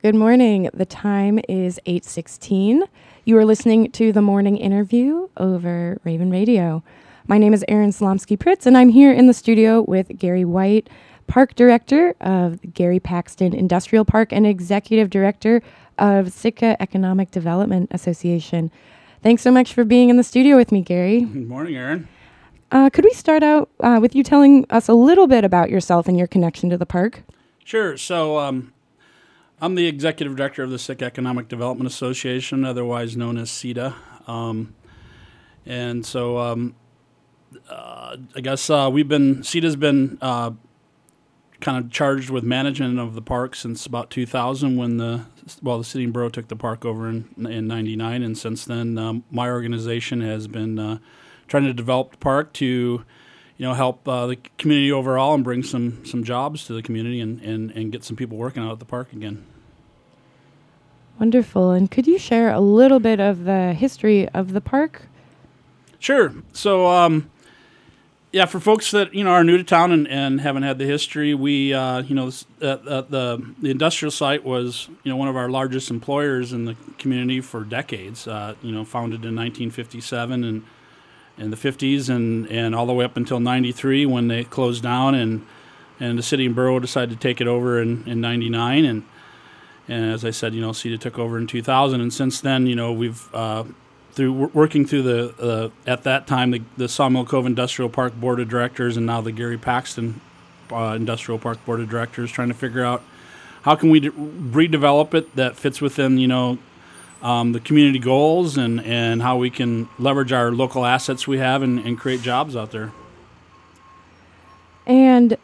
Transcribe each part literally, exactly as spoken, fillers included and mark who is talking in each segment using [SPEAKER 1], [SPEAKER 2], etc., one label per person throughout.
[SPEAKER 1] Good morning. The time is eight sixteen. You are listening to the morning interview over Raven Radio. My name is Erin Slomsky-Pritz, and I'm here in the studio with Gary White, Park Director of Gary Paxton Industrial Park and Executive Director of Sitka Economic Development Association. Thanks so much for being in the studio with me, Gary.
[SPEAKER 2] Good morning, Erin.
[SPEAKER 1] Uh, could we start out uh, with you telling us a little bit about yourself and your connection to the park?
[SPEAKER 2] Sure. So um, I'm the Executive Director of the Sitka Economic Development Association, otherwise known as C E D A. Um, and so um, uh, I guess uh, we've been, C E D A's been uh, kind of charged with management of the park since about two thousand when the, well, the city and borough took the park over in, in ninety-nine. And since then, um, my organization has been uh, trying to develop the park to, you know, help uh, the community overall and bring some, some jobs to the community and, and, and get some people working out at the park again.
[SPEAKER 1] Wonderful. And could you share a little bit of the history of the park?
[SPEAKER 2] Sure. So, um, yeah, for folks that, you know, are new to town and, and haven't had the history, we, uh, you know, this, uh, uh, the the industrial site was, you know, one of our largest employers in the community for decades, uh, you know, founded in nineteen fifty-seven and in the fifties and, and all the way up until ninety-three when they closed down and and the city and borough decided to take it over in, in ninety-nine. And, and as I said, you know, C E D A took over in two thousand. And since then, you know, we've, uh, through working through the, uh, at that time, the, the Sawmill Cove Industrial Park Board of Directors and now the Gary Paxton uh, Industrial Park Board of Directors, trying to figure out how can we de- redevelop it that fits within, you know, Um, the community goals and, and how we can leverage our local assets we have and, and create jobs out there.
[SPEAKER 1] And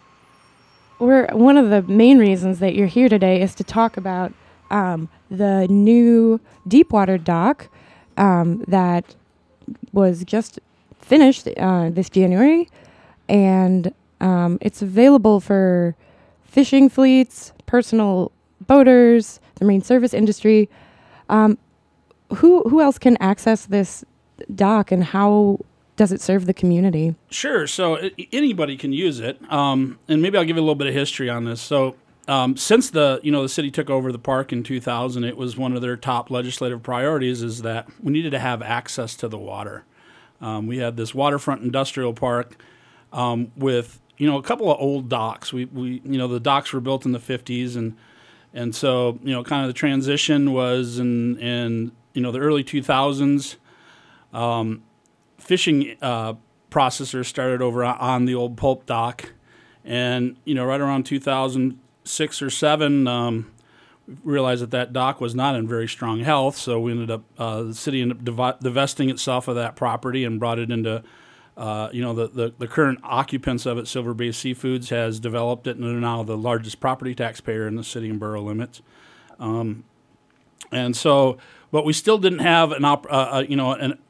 [SPEAKER 1] we're one of the main reasons that you're here today is to talk about um, the new Deepwater dock um, that was just finished uh, this January, and um, it's available for fishing fleets, personal boaters, the marine service industry. Um, Who who else can access this dock, and how does it serve the community?
[SPEAKER 2] Sure. So I- anybody can use it, um, and maybe I'll give you a little bit of history on this. So um, since the you know the city took over the park in two thousand, it was one of their top legislative priorities is that we needed to have access to the water. Um, we had this waterfront industrial park um, with you know a couple of old docks. We we you know the docks were built in the fifties, and and so you know kind of the transition was in in you know, the early two thousands, um, fishing uh, processors started over on the old pulp dock. And, you know, right around two thousand six or seven, um, we realized that that dock was not in very strong health. So we ended up, uh, the city ended up div- divesting itself of that property and brought it into, uh, you know, the, the, the current occupants of it, Silver Bay Seafoods, has developed it and are now the largest property taxpayer in the city and borough limits. Um, and so... But we still didn't have an op- uh, uh, you know, an,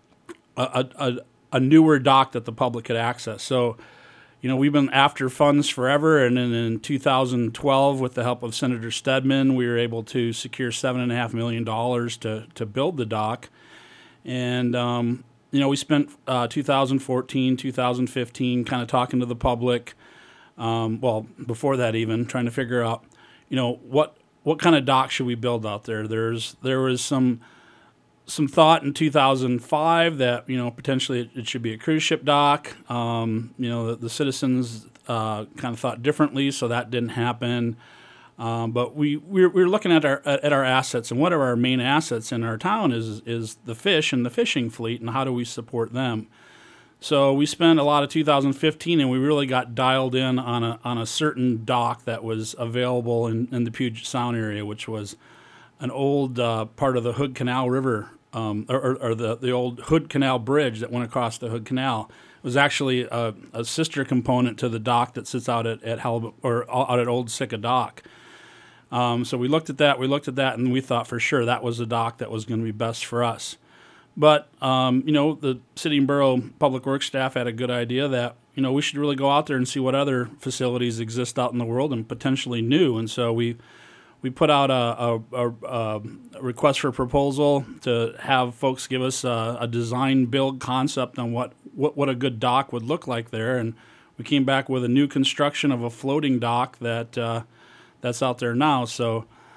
[SPEAKER 2] a, a, a newer dock that the public could access. So, you know, we've been after funds forever, and then in two thousand twelve, with the help of Senator Stedman, we were able to secure seven and a half million dollars to to build the dock. And um, you know, we spent uh, two thousand fourteen, two thousand fifteen, kind of talking to the public. Um, well, before that, even trying to figure out, you know, what. What kind of dock should we build out there? There's there was some some thought in two thousand five that you know potentially it, it should be a cruise ship dock. Um, you know the, the citizens uh, kind of thought differently, so that didn't happen. Um, but we we're, we're looking at our at our assets, and what are our main assets in our town is is the fish and the fishing fleet, and how do we support them? So we spent a lot of two thousand fifteen, and we really got dialed in on a on a certain dock that was available in, in the Puget Sound area, which was an old uh, part of the Hood Canal River, um, or, or the, the old Hood Canal Bridge that went across the Hood Canal. It was actually a, a sister component to the dock that sits out at, at Halib- or out at Old Sitka Dock. Um, so we looked at that, we looked at that, and we thought for sure that was the dock that was going to be best for us. But, um, you know, the city and borough public works staff had a good idea that, you know, we should really go out there and see what other facilities exist out in the world and potentially new. And so we we put out a, a, a, a request for proposal to have folks give us a, a design build concept on what, what, what a good dock would look like there. And we came back with a new construction of a floating dock that uh, that's out there now. So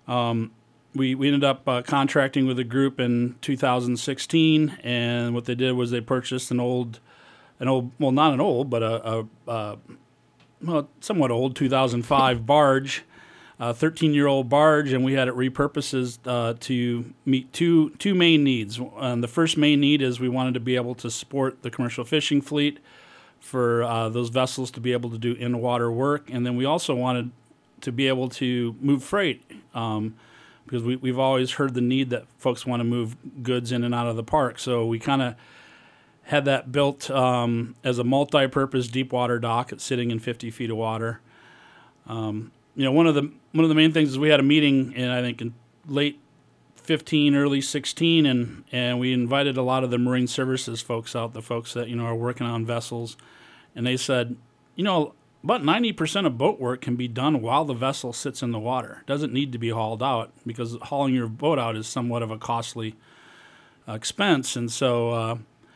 [SPEAKER 2] Um, we, we ended up uh, contracting with a group in two thousand sixteen, and what they did was they purchased an old, an old, well, not an old, but a, a, a well, somewhat old two thousand five barge, a thirteen-year-old barge, and we had it repurposed uh, to meet two two main needs. Um, the first main need is we wanted to be able to support the commercial fishing fleet for uh, those vessels to be able to do in-water work, and then we also wanted to be able to move freight, um, because we, we've always heard the need that folks want to move goods in and out of the park. So we kind of had that built um, as a multi-purpose deep water dock. It's sitting in fifty feet of water. Um, you know, one of the one of the main things is we had a meeting in I think in late fifteen, early sixteen, and and we invited a lot of the marine services folks out, the folks that you know are working on vessels, and they said, you know, about ninety percent of boat work can be done while the vessel sits in the water. It doesn't need to be hauled out, because hauling your boat out is somewhat of a costly uh, expense, and so. Uh,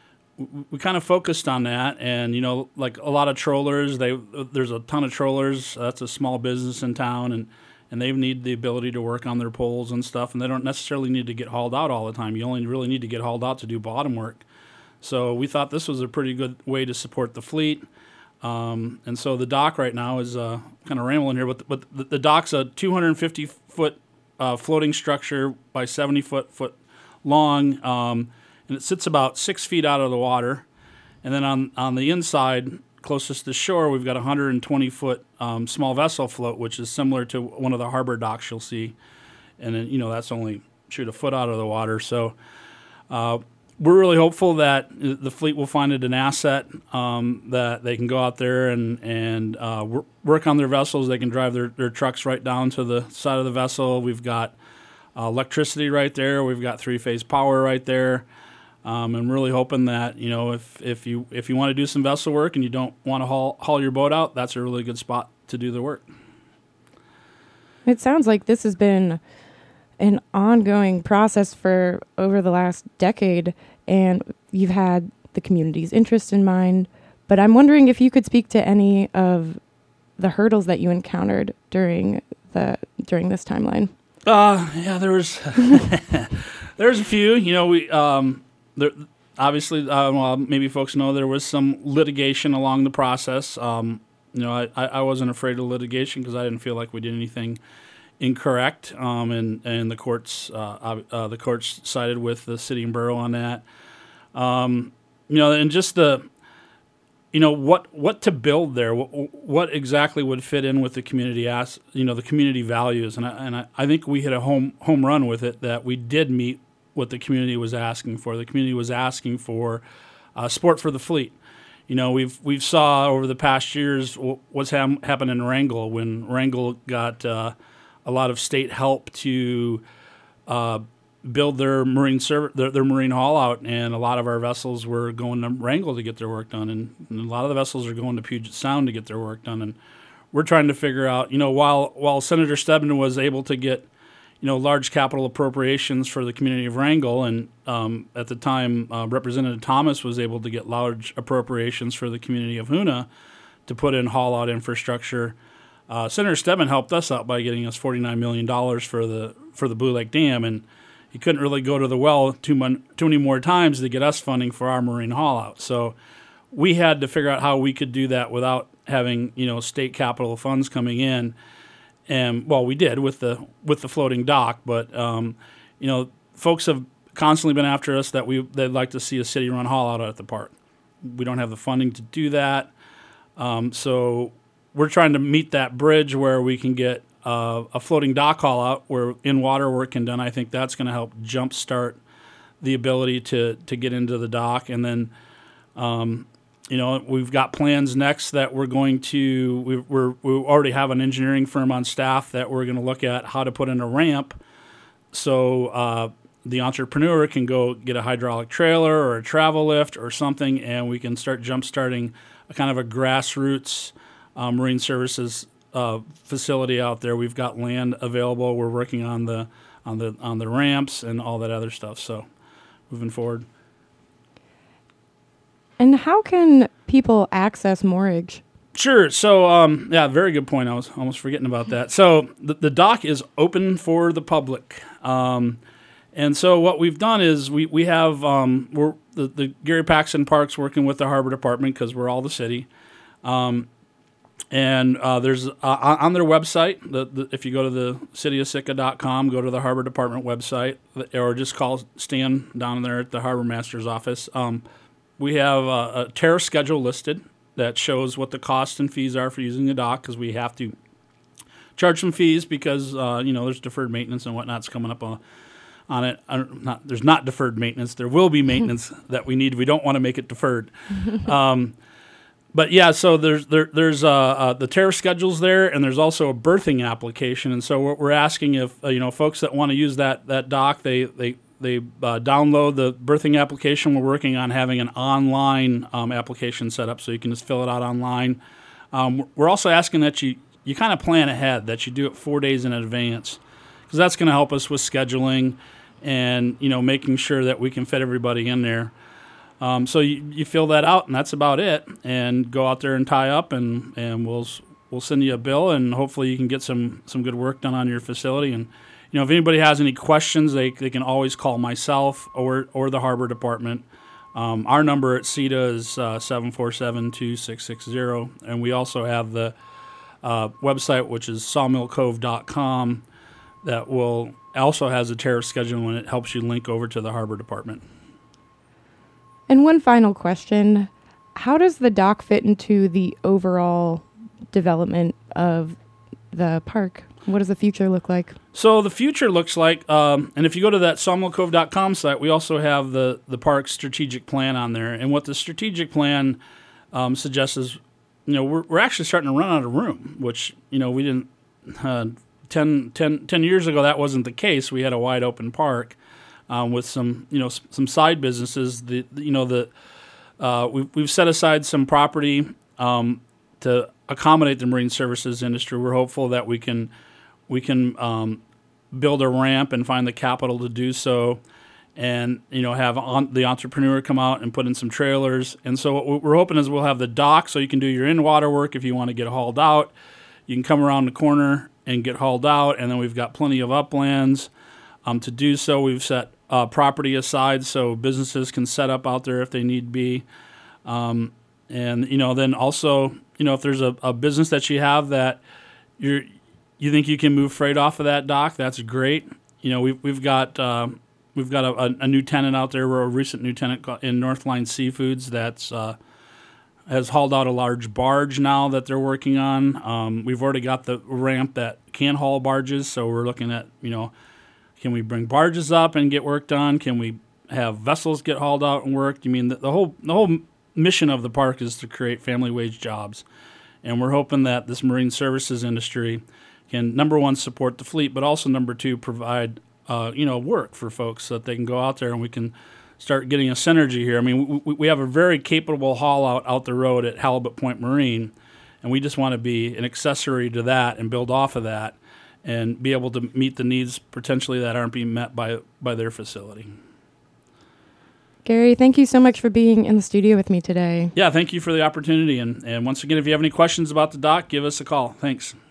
[SPEAKER 2] We kind of focused on that, and you know, like a lot of trollers, they there's a ton of trollers. That's a small business in town, and and they need the ability to work on their poles and stuff, and they don't necessarily need to get hauled out all the time. You only really need to get hauled out to do bottom work. So we thought this was a pretty good way to support the fleet, um, and so the dock right now is uh, kind of rambling here, but the, but the, the dock's a two hundred fifty foot uh, floating structure by seventy foot foot long. Um, And it sits about six feet out of the water. And then on, on the inside, closest to shore, we've got a one hundred twenty foot um, small vessel float, which is similar to one of the harbor docks you'll see. And then, you know, that's only, shoot, a foot out of the water. So uh, we're really hopeful that the fleet will find it an asset, um, that they can go out there and, and uh, work on their vessels. They can drive their, their trucks right down to the side of the vessel. We've got uh, electricity right there. We've got three-phase power right there. Um, and really hoping that, you know, if, if you if you want to do some vessel work and you don't want to haul haul your boat out, that's a really good spot to do the work.
[SPEAKER 1] It sounds like this has been an ongoing process for over the last decade, and you've had the community's interest in mind. But I'm wondering if you could speak to any of the hurdles that you encountered during the during this timeline.
[SPEAKER 2] Uh, yeah, there was there's a few. You know, we. Um, There, obviously, uh, well, maybe folks know there was some litigation along the process. Um, you know, I, I wasn't afraid of litigation because I didn't feel like we did anything incorrect. Um, and and the courts, uh, uh, the courts sided with the city and borough on that. Um, you know, and just the, you know, what what to build there, what, what exactly would fit in with the community, as you know, the community values, and I, and I, I think we hit a home home run with it, that we did meet what the community was asking for. The community was asking for uh, support for the fleet. You know, we've we've saw over the past years what's ha- happened in Wrangell when Wrangell got uh, a lot of state help to uh, build their marine serv- their, their marine haul out, and a lot of our vessels were going to Wrangell to get their work done, and, and a lot of the vessels are going to Puget Sound to get their work done. And we're trying to figure out, you know, while while Senator Stebbins was able to get, you know, large capital appropriations for the community of Wrangell, and um, at the time, uh, Representative Thomas was able to get large appropriations for the community of Hoonah to put in haul-out infrastructure. Uh, Senator Stebbins helped us out by getting us forty-nine million dollars for the for the Blue Lake Dam, and he couldn't really go to the well too, mon- too many more times to get us funding for our marine haul-out. So we had to figure out how we could do that without having, you know, state capital funds coming in. And well, we did with the with the floating dock, but um, you know, folks have constantly been after us that we they'd like to see a city-run haul-out at the park. We don't have the funding to do that, um, so we're trying to meet that bridge where we can get uh, a floating dock haul-out where in-water work can done. I think that's going to help jumpstart the ability to to get into the dock, and then. Um, You know, we've got plans next that we're going to, we we're, we already have an engineering firm on staff that we're going to look at how to put in a ramp so uh, the entrepreneur can go get a hydraulic trailer or a travel lift or something, and we can start jump-starting a kind of a grassroots uh, marine services uh, facility out there. We've got land available. We're working on the on the on the ramps and all that other stuff. So, moving forward.
[SPEAKER 1] And how can people access moorage?
[SPEAKER 2] Sure. So, um, yeah, very good point. I was almost forgetting about that. So, the, the dock is open for the public. Um, and so, what we've done is we, we have um, we're the, the Gary Paxton Park's working with the Harbor Department because we're all the city. Um, and uh, there's uh, on their website, the, the, if you go to the city of sitka dot com, go to the Harbor Department website, or just call Stan down there at the Harbor Master's office. Um, we have a, a tariff schedule listed that shows what the costs and fees are for using the dock, because we have to charge some fees because uh, you know there's deferred maintenance and whatnot's coming up on, on it. Uh, not, there's not deferred maintenance. There will be maintenance that we need. We don't want to make it deferred. Um, but yeah, so there's there, there's uh, uh, the tariff schedules there, and there's also a berthing application. And so what we're asking if uh, you know folks that want to use that that dock, they they They uh, download the berthing application. We're working on having an online um, application set up so you can just fill it out online. Um, we're also asking that you, you kind of plan ahead, that you do it four days in advance, because that's going to help us with scheduling and you know making sure that we can fit everybody in there. Um, so you, you fill that out, and that's about it. And go out there and tie up, and, and we'll we'll send you a bill, and hopefully you can get some, some good work done on your facility. And you know, if anybody has any questions, they they can always call myself or or the Harbor Department. Um, our number at C E D A is uh, seven four seven, two six six zero, and we also have the uh, website, which is sawmill cove dot com, that will also has a tariff schedule, and it helps you link over to the Harbor Department.
[SPEAKER 1] And one final question: how does the dock fit into the overall development of the park? What does the future look like?
[SPEAKER 2] So the future looks like, um, and if you go to that sawmill cove dot com site, we also have the, the park's strategic plan on there. And what the strategic plan um, suggests is, you know, we're, we're actually starting to run out of room, which, you know, we didn't, uh, ten, ten, ten years ago, that wasn't the case. We had a wide open park um, with some, you know, s- some side businesses. The, you know, the uh, we've, we've set aside some property um, to accommodate the marine services industry. We're hopeful that we can we can um, build a ramp and find the capital to do so, and you know have on, the entrepreneur come out and put in some trailers. And so what we're hoping is we'll have the dock so you can do your in-water work if you want to get hauled out. You can come around the corner and get hauled out, and then we've got plenty of uplands um, to do so. We've set uh, property aside so businesses can set up out there if they need be. Um, and you know then also you know if there's a, a business that you have that you're you think you can move freight off of that dock, that's great. You know, we've we've got uh, we've got a, a new tenant out there. We're a recent new tenant in Northline Seafoods that's uh, has hauled out a large barge now that they're working on. Um, we've already got the ramp that can haul barges, so we're looking at you know, can we bring barges up and get work done? Can we have vessels get hauled out and worked? I mean, the, the whole the whole mission of the park is to create family wage jobs, and we're hoping that this marine services industry can, number one, support the fleet, but also, number two, provide, uh, you know, work for folks so that they can go out there and we can start getting a synergy here. I mean, we, we have a very capable haul out out the road at Halibut Point Marine, and we just want to be an accessory to that and build off of that and be able to meet the needs potentially that aren't being met by by their facility.
[SPEAKER 1] Gary, thank you so much for being in the studio with me today.
[SPEAKER 2] Yeah, thank you for the opportunity. And, and once again, if you have any questions about the dock, give us a call. Thanks.